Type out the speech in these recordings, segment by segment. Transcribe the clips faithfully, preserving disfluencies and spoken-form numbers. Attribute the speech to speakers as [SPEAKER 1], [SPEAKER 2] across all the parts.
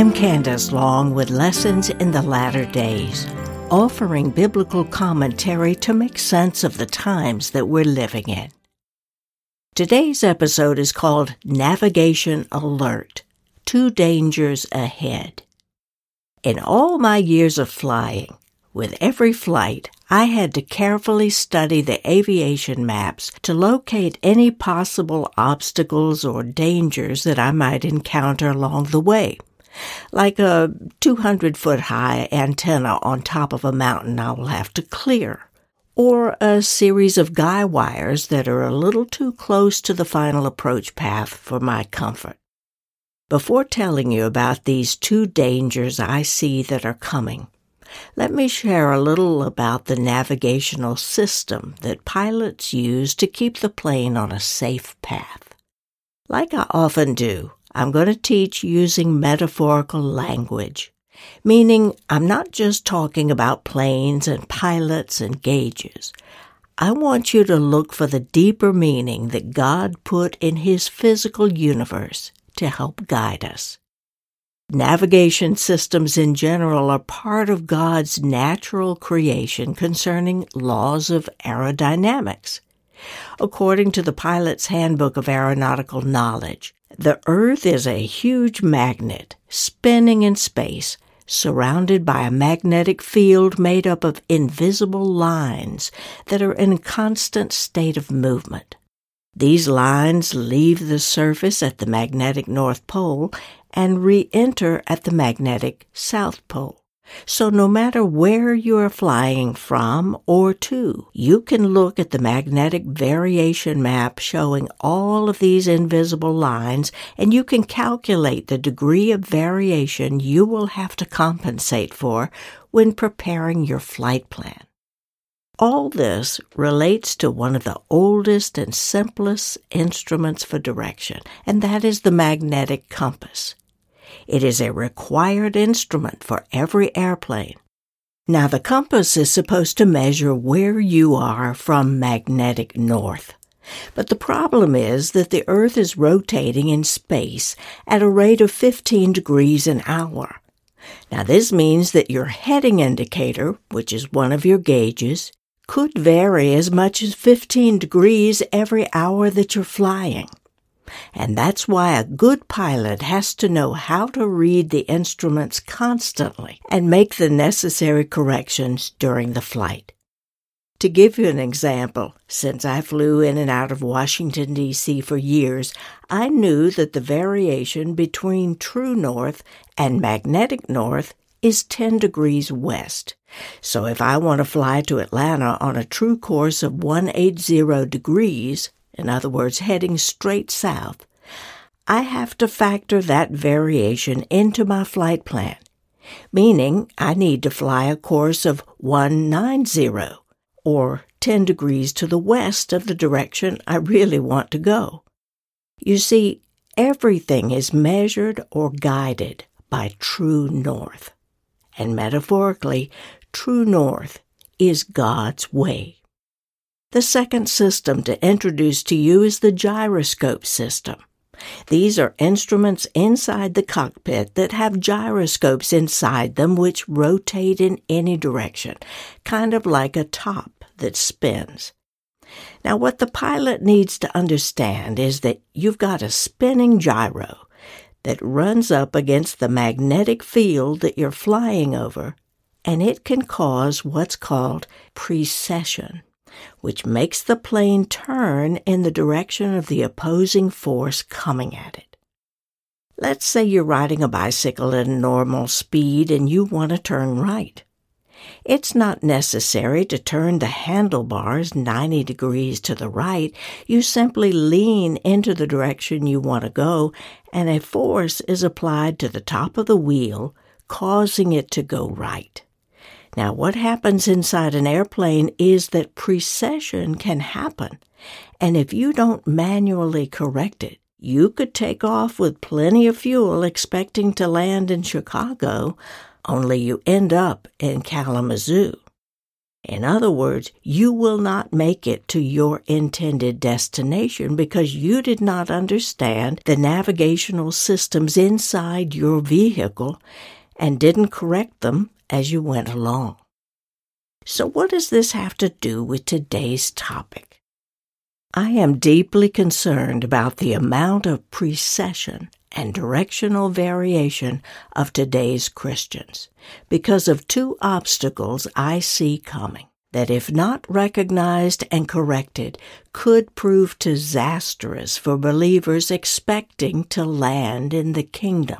[SPEAKER 1] I'm Candace Long with Lessons in the Latter Days, offering biblical commentary to make sense of the times that we're living in. Today's episode is called Navigation Alert, Two Dangers Ahead. In all my years of flying, with every flight, I had to carefully study the aviation maps to locate any possible obstacles or dangers that I might encounter along the way, like a two hundred foot high antenna on top of a mountain I will have to clear, or a series of guy wires that are a little too close to the final approach path for my comfort. Before telling you about these two dangers I see that are coming, let me share a little about the navigational system that pilots use to keep the plane on a safe path. Like I often do, I'm going to teach using metaphorical language, meaning I'm not just talking about planes and pilots and gauges. I want you to look for the deeper meaning that God put in His physical universe to help guide us. Navigation systems in general are part of God's natural creation concerning laws of aerodynamics. According to the Pilot's Handbook of Aeronautical Knowledge, the Earth is a huge magnet spinning in space, surrounded by a magnetic field made up of invisible lines that are in a constant state of movement. These lines leave the surface at the magnetic North Pole and re-enter at the magnetic South Pole. So no matter where you are flying from or to, you can look at the magnetic variation map showing all of these invisible lines, and you can calculate the degree of variation you will have to compensate for when preparing your flight plan. All this relates to one of the oldest and simplest instruments for direction, and that is the magnetic compass. It is a required instrument for every airplane. Now, the compass is supposed to measure where you are from magnetic north. But the problem is that the Earth is rotating in space at a rate of fifteen degrees an hour. Now, this means that your heading indicator, which is one of your gauges, could vary as much as fifteen degrees every hour that you're flying. And that's why a good pilot has to know how to read the instruments constantly and make the necessary corrections during the flight. To give you an example, since I flew in and out of Washington, D C for years, I knew that the variation between true north and magnetic north is ten degrees west. So if I want to fly to Atlanta on a true course of one hundred eighty degrees, in other words, heading straight south, I have to factor that variation into my flight plan, meaning I need to fly a course of one hundred ninety, or ten degrees to the west of the direction I really want to go. You see, everything is measured or guided by true north. And metaphorically, true north is God's way. The second system to introduce to you is the gyroscope system. These are instruments inside the cockpit that have gyroscopes inside them which rotate in any direction, kind of like a top that spins. Now, what the pilot needs to understand is that you've got a spinning gyro that runs up against the magnetic field that you're flying over, and it can cause what's called precession, which makes the plane turn in the direction of the opposing force coming at it. Let's say you're riding a bicycle at a normal speed and you want to turn right. It's not necessary to turn the handlebars ninety degrees to the right. You simply lean into the direction you want to go, and a force is applied to the top of the wheel, causing it to go right. Now, what happens inside an airplane is that precession can happen, and if you don't manually correct it, you could take off with plenty of fuel expecting to land in Chicago, only you end up in Kalamazoo. In other words, you will not make it to your intended destination because you did not understand the navigational systems inside your vehicle and didn't correct them as you went along. So what does this have to do with today's topic? I am deeply concerned about the amount of precession and directional variation of today's Christians because of two obstacles I see coming that, if not recognized and corrected, could prove disastrous for believers expecting to land in the kingdom.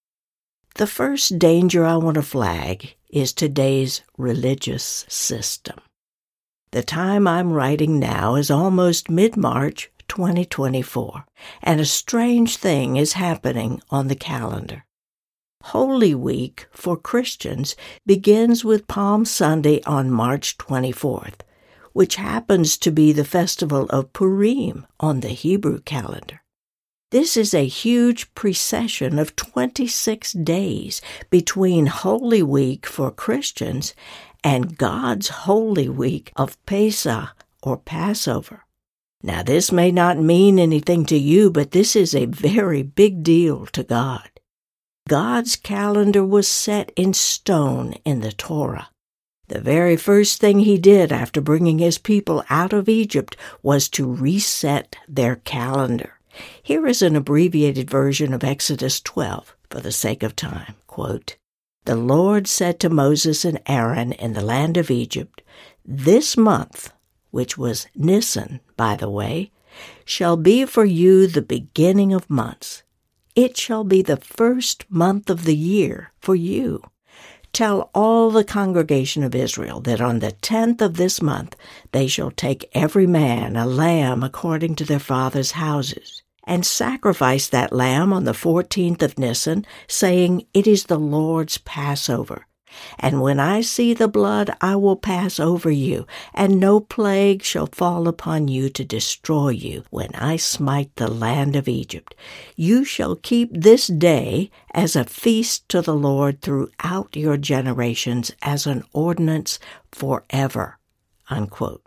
[SPEAKER 1] The first danger I want to flag is today's religious system. The time I'm writing now is almost mid-March twenty twenty-four, and a strange thing is happening on the calendar. Holy Week for Christians begins with Palm Sunday on March twenty-fourth, which happens to be the festival of Purim on the Hebrew calendar. This is a huge precession of twenty-six days between Holy Week for Christians and God's Holy Week of Pesach or Passover. Now, this may not mean anything to you, but this is a very big deal to God. God's calendar was set in stone in the Torah. The very first thing he did after bringing his people out of Egypt was to reset their calendar. Here is an abbreviated version of Exodus twelve for the sake of time. Quote, "The Lord said to Moses and Aaron in the land of Egypt, 'This month,'" which was Nisan, by the way, "'shall be for you the beginning of months. It shall be the first month of the year for you. Tell all the congregation of Israel that on the tenth of this month they shall take every man a lamb according to their fathers' houses, and sacrifice that lamb on the fourteenth of Nisan, saying, It is the Lord's Passover. And when I see the blood, I will pass over you, and no plague shall fall upon you to destroy you when I smite the land of Egypt. You shall keep this day as a feast to the Lord throughout your generations as an ordinance forever." Unquote.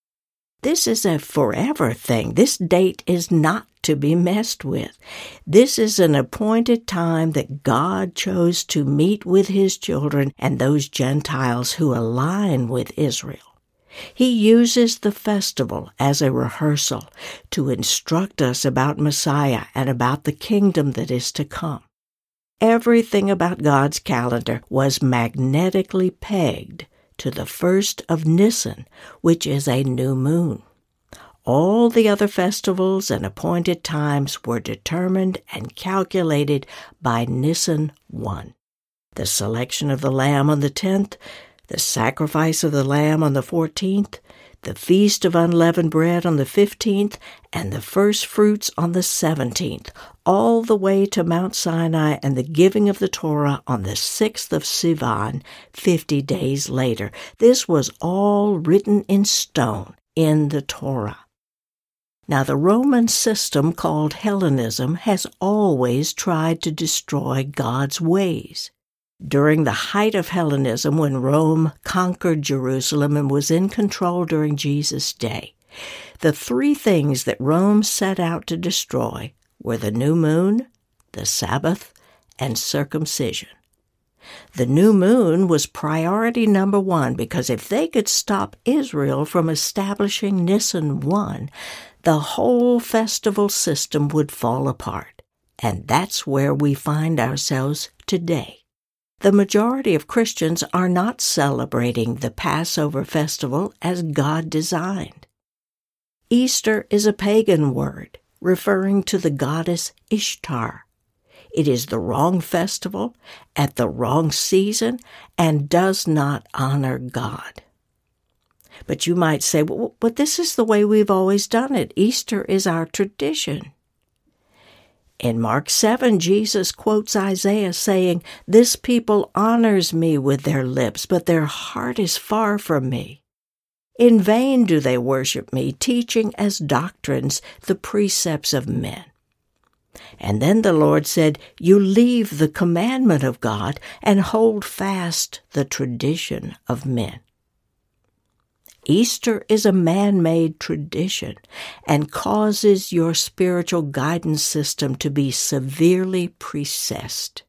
[SPEAKER 1] This is a forever thing. This date is not to be messed with. This is an appointed time that God chose to meet with his children and those Gentiles who align with Israel. He uses the festival as a rehearsal to instruct us about Messiah and about the kingdom that is to come. Everything about God's calendar was magnetically pegged to the first of Nisan, which is a new moon. All the other festivals and appointed times were determined and calculated by Nisan one. The selection of the lamb on the tenth, the sacrifice of the lamb on the fourteenth, the feast of unleavened bread on the fifteenth, and the first fruits on the seventeenth, all the way to Mount Sinai and the giving of the Torah on the sixth of Sivan, fifty days later. This was all written in stone in the Torah. Now, the Roman system called Hellenism has always tried to destroy God's ways. During the height of Hellenism, when Rome conquered Jerusalem and was in control during Jesus' day, the three things that Rome set out to destroy were the new moon, the Sabbath, and circumcision. The new moon was priority number one because if they could stop Israel from establishing Nisan one, the whole festival system would fall apart. And that's where we find ourselves today. The majority of Christians are not celebrating the Passover festival as God designed. Easter is a pagan word referring to the goddess Ishtar. It is the wrong festival at the wrong season and does not honor God. But you might say, well, but this is the way we've always done it. Easter is our tradition. In Mark seven, Jesus quotes Isaiah saying, "This people honors me with their lips, but their heart is far from me. In vain do they worship me, teaching as doctrines the precepts of men." And then the Lord said, "You leave the commandment of God and hold fast the tradition of men." Easter is a man-made tradition and causes your spiritual guidance system to be severely precessed.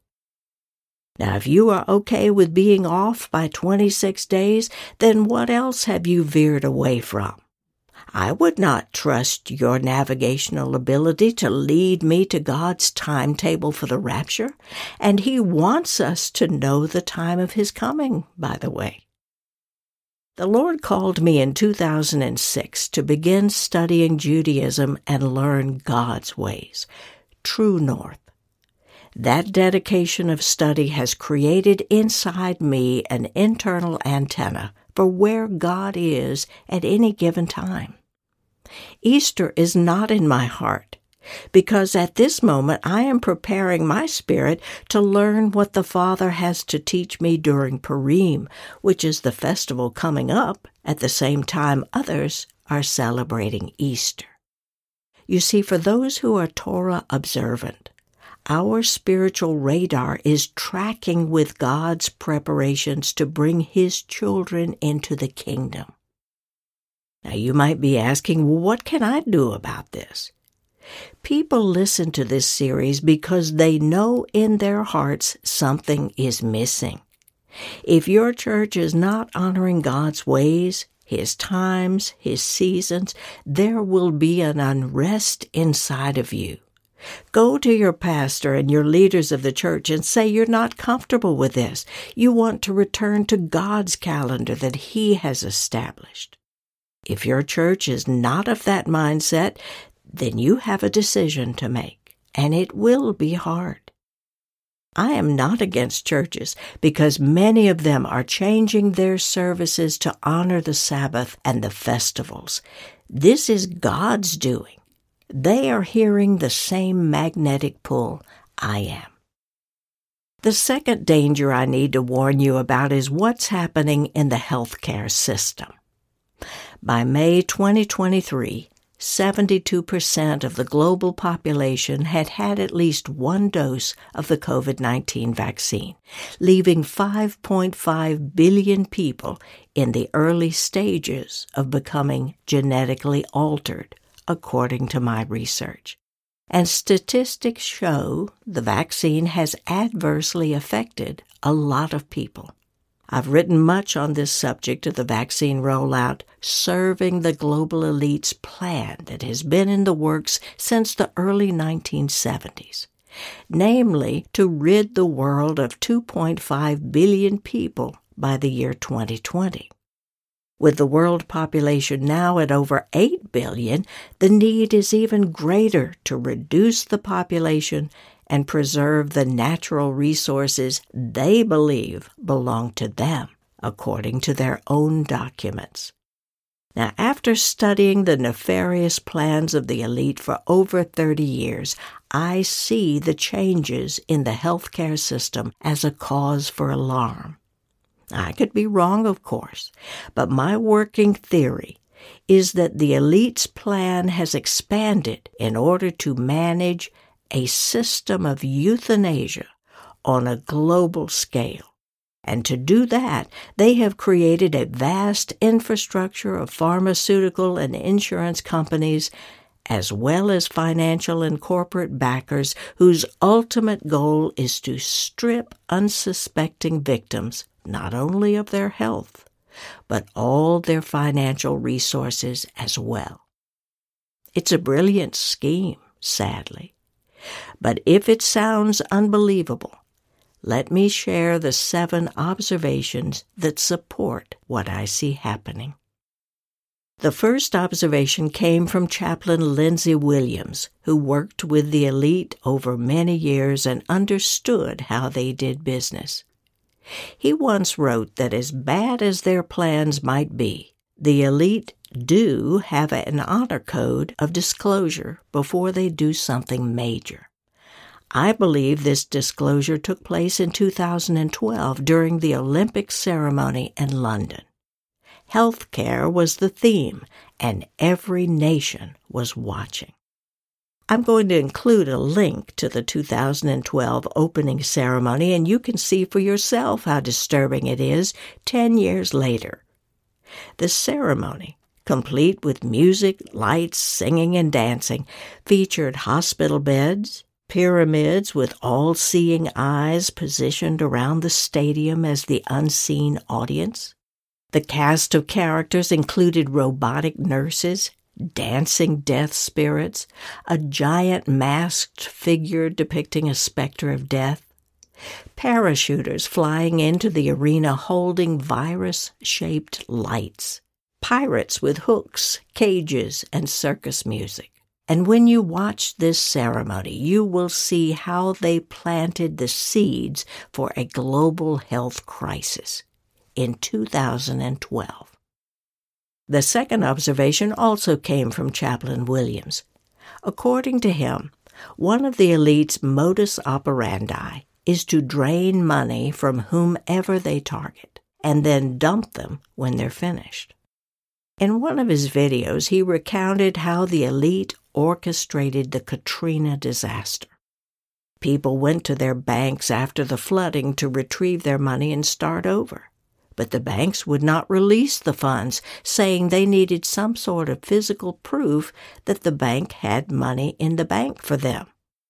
[SPEAKER 1] Now, if you are okay with being off by twenty-six days, then what else have you veered away from? I would not trust your navigational ability to lead me to God's timetable for the rapture, and He wants us to know the time of His coming, by the way. The Lord called me in two thousand six to begin studying Judaism and learn God's ways, true north. That dedication of study has created inside me an internal antenna for where God is at any given time. Easter is not in my heart, because at this moment I am preparing my spirit to learn what the Father has to teach me during Purim, which is the festival coming up at the same time others are celebrating Easter. You see, for those who are Torah observant, our spiritual radar is tracking with God's preparations to bring His children into the kingdom. Now, you might be asking, well, what can I do about this? People listen to this series because they know in their hearts something is missing. If your church is not honoring God's ways, His times, His seasons, there will be an unrest inside of you. Go to your pastor and your leaders of the church and say you're not comfortable with this. You want to return to God's calendar that He has established. If your church is not of that mindset, then you have a decision to make, and it will be hard. I am not against churches because many of them are changing their services to honor the Sabbath and the festivals. This is God's doing. They are hearing the same magnetic pull I am. The second danger I need to warn you about is what's happening in the healthcare system. By May twenty twenty-three, seventy-two percent of the global population had had at least one dose of the covid nineteen vaccine, leaving five point five billion people in the early stages of becoming genetically altered, according to my research. And statistics show the vaccine has adversely affected a lot of people. I've written much on this subject of the vaccine rollout, serving the global elite's plan that has been in the works since the early nineteen seventies, namely to rid the world of two point five billion people by the year twenty twenty. With the world population now at over eight billion, the need is even greater to reduce the population and preserve the natural resources they believe belong to them, according to their own documents. Now, after studying the nefarious plans of the elite for over thirty years, I see the changes in the healthcare system as a cause for alarm. I could be wrong, of course, but my working theory is that the elite's plan has expanded in order to manage a system of euthanasia on a global scale. And to do that, they have created a vast infrastructure of pharmaceutical and insurance companies, as well as financial and corporate backers whose ultimate goal is to strip unsuspecting victims not only of their health, but all their financial resources as well. It's a brilliant scheme, sadly. But if it sounds unbelievable, let me share the seven observations that support what I see happening. The first observation came from Chaplain Lindsey Williams, who worked with the elite over many years and understood how they did business. He once wrote that as bad as their plans might be, the elite do have an honor code of disclosure before they do something major. I believe this disclosure took place in two thousand twelve during the Olympic ceremony in London. Healthcare was the theme, and every nation was watching. I'm going to include a link to the two thousand twelve opening ceremony, and you can see for yourself how disturbing it is ten years later. The ceremony, complete with music, lights, singing, and dancing, featured hospital beds, pyramids with all-seeing eyes positioned around the stadium as the unseen audience. The cast of characters included robotic nurses, dancing death spirits, a giant masked figure depicting a specter of death, parachuters flying into the arena holding virus-shaped lights, pirates with hooks, cages, and circus music. And when you watch this ceremony, you will see how they planted the seeds for a global health crisis in two thousand twelve. The second observation also came from Chaplain Williams. According to him, one of the elite's modus operandi is to drain money from whomever they target and then dump them when they're finished. In one of his videos, he recounted how the elite orchestrated the Katrina disaster. People went to their banks after the flooding to retrieve their money and start over. But the banks would not release the funds, saying they needed some sort of physical proof that the bank had money in the bank for them.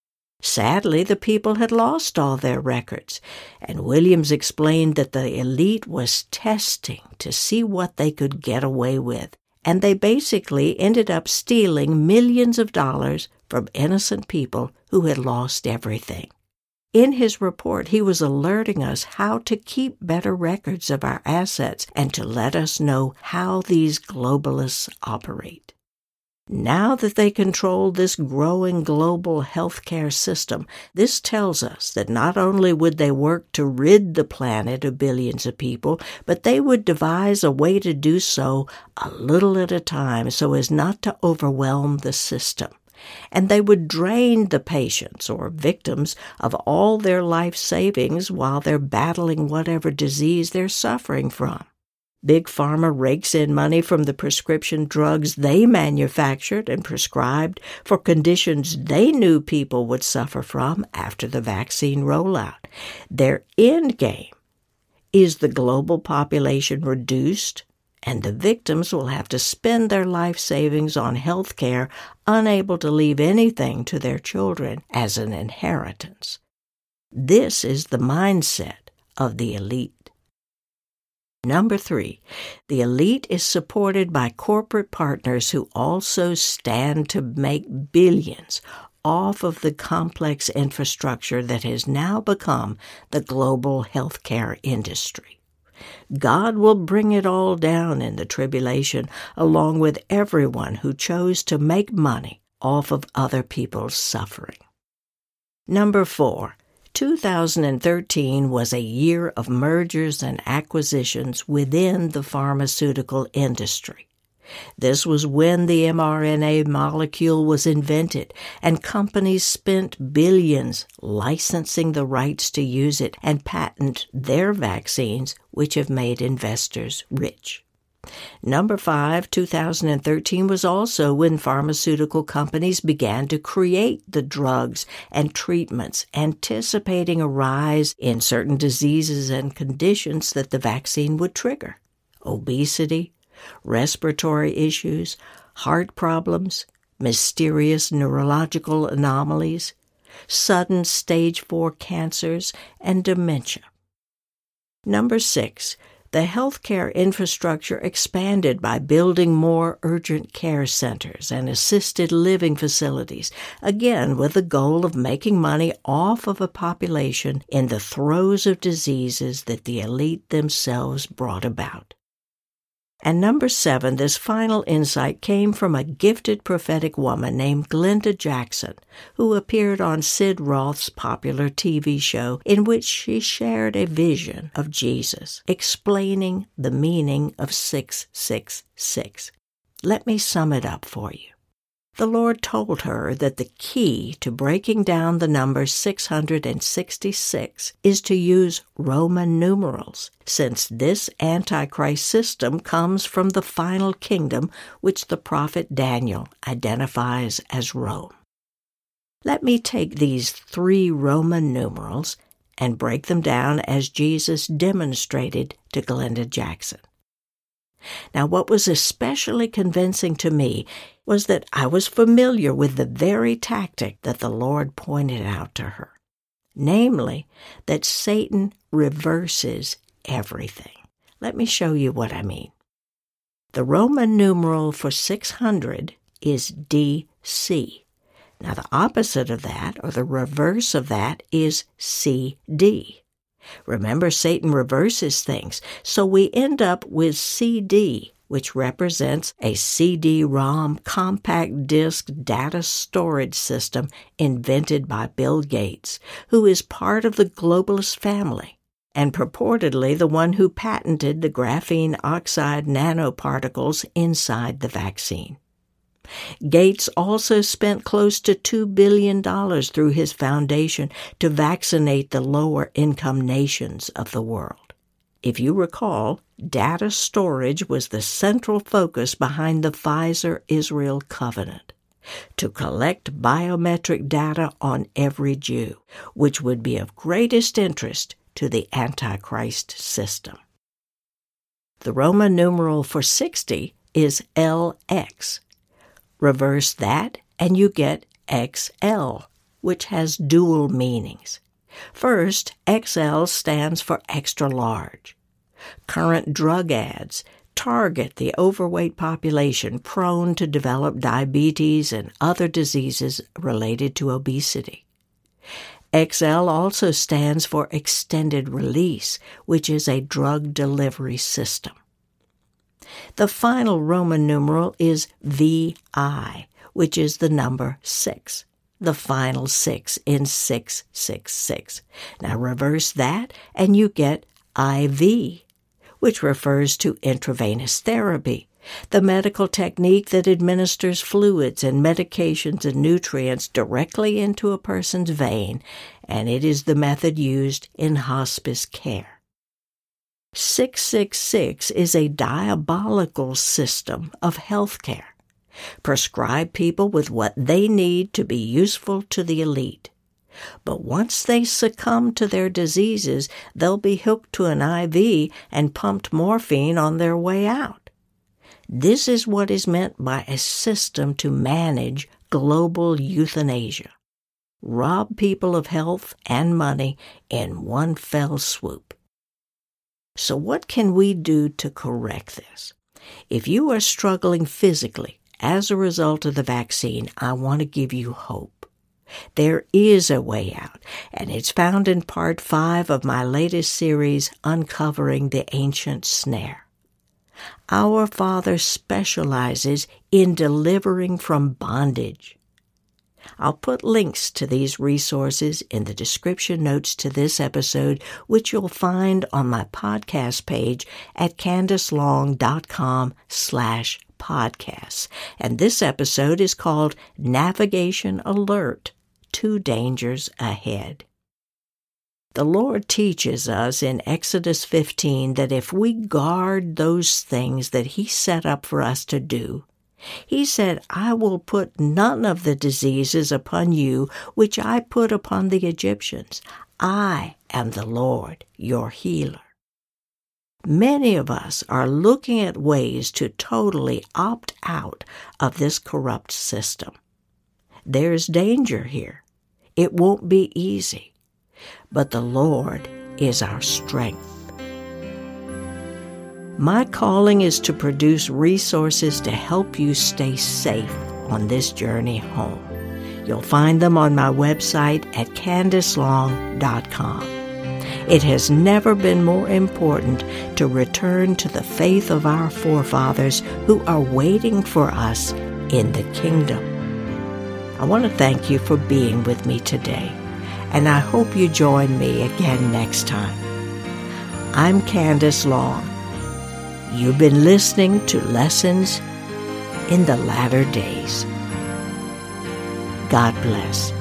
[SPEAKER 1] Sadly, the people had lost all their records, and Williams explained that the elite was testing to see what they could get away with, and they basically ended up stealing millions of dollars from innocent people who had lost everything. In his report, he was alerting us how to keep better records of our assets and to let us know how these globalists operate. Now that they control this growing global healthcare system, this tells us that not only would they work to rid the planet of billions of people, but they would devise a way to do so a little at a time so as not to overwhelm the system. And they would drain the patients or victims of all their life savings while they're battling whatever disease they're suffering from. Big Pharma rakes in money from the prescription drugs they manufactured and prescribed for conditions they knew people would suffer from after the vaccine rollout. Their end game is the global population reduced, and the victims will have to spend their life savings on health care, unable to leave anything to their children as an inheritance. This is the mindset of the elite. Number three, the elite is supported by corporate partners who also stand to make billions off of the complex infrastructure that has now become the global healthcare industry. God will bring it all down in the tribulation, along with everyone who chose to make money off of other people's suffering. Number four, two thousand thirteen was a year of mergers and acquisitions within the pharmaceutical industry. This was when the mRNA molecule was invented, and companies spent billions licensing the rights to use it and patent their vaccines, which have made investors rich. Number five, two thousand thirteen was also when pharmaceutical companies began to create the drugs and treatments, anticipating a rise in certain diseases and conditions that the vaccine would trigger: obesity, respiratory issues, heart problems, mysterious neurological anomalies, sudden stage four cancers, and dementia. Number six, the healthcare infrastructure expanded by building more urgent care centers and assisted living facilities, again with the goal of making money off of a population in the throes of diseases that the elite themselves brought about. And number seven, this final insight came from a gifted prophetic woman named Glenda Jackson, who appeared on Sid Roth's popular T V show, in which she shared a vision of Jesus, explaining the meaning of six six six. Let me sum it up for you. The Lord told her that the key to breaking down the number six hundred sixty-six is to use Roman numerals, since this Antichrist system comes from the final kingdom which the prophet Daniel identifies as Rome. Let me take these three Roman numerals and break them down as Jesus demonstrated to Glenda Jackson. Now, what was especially convincing to me was that I was familiar with the very tactic that the Lord pointed out to her, namely, that Satan reverses everything. Let me show you what I mean. The Roman numeral for six hundred is D C. Now, the opposite of that, or the reverse of that, is C D. Remember, Satan reverses things, so we end up with C D, which represents a C D ROM compact disc data storage system invented by Bill Gates, who is part of the globalist family, and purportedly the one who patented the graphene oxide nanoparticles inside the vaccine. Gates also spent close to two billion dollars through his foundation to vaccinate the lower-income nations of the world. If you recall, data storage was the central focus behind the Pfizer-Israel covenant, to collect biometric data on every Jew, which would be of greatest interest to the Antichrist system. The Roman numeral for sixty is L X. Reverse that, and you get X L, which has dual meanings. First, X L stands for extra large. Current drug ads target the overweight population prone to develop diabetes and other diseases related to obesity. X L also stands for extended release, which is a drug delivery system. The final Roman numeral is V I, which is the number six, the final six in six six six. Now reverse that, and you get I V, which refers to intravenous therapy, the medical technique that administers fluids and medications and nutrients directly into a person's vein, and it is the method used in hospice care. six six six is a diabolical system of health care. Prescribe people with what they need to be useful to the elite. But once they succumb to their diseases, they'll be hooked to an I V and pumped morphine on their way out. This is what is meant by a system to manage global euthanasia. Rob people of health and money in one fell swoop. So what can we do to correct this? If you are struggling physically as a result of the vaccine, I want to give you hope. There is a way out, and it's found in part five of my latest series, Uncovering the Ancient Snare. Our Father specializes in delivering from bondage. I'll put links to these resources in the description notes to this episode, which you'll find on my podcast page at candicelong.com slash podcasts. And this episode is called Navigation Alert, Two Dangers Ahead. The Lord teaches us in Exodus fifteen that if we guard those things that He set up for us to do, He said, I will put none of the diseases upon you which I put upon the Egyptians. I am the Lord, your healer. Many of us are looking at ways to totally opt out of this corrupt system. There's danger here. It won't be easy, but the Lord is our strength. My calling is to produce resources to help you stay safe on this journey home. You'll find them on my website at candice long dot com. It has never been more important to return to the faith of our forefathers who are waiting for us in the kingdom. I want to thank you for being with me today, and I hope you join me again next time. I'm Candice Long. You've been listening to Lessons in the Latter Days. God bless.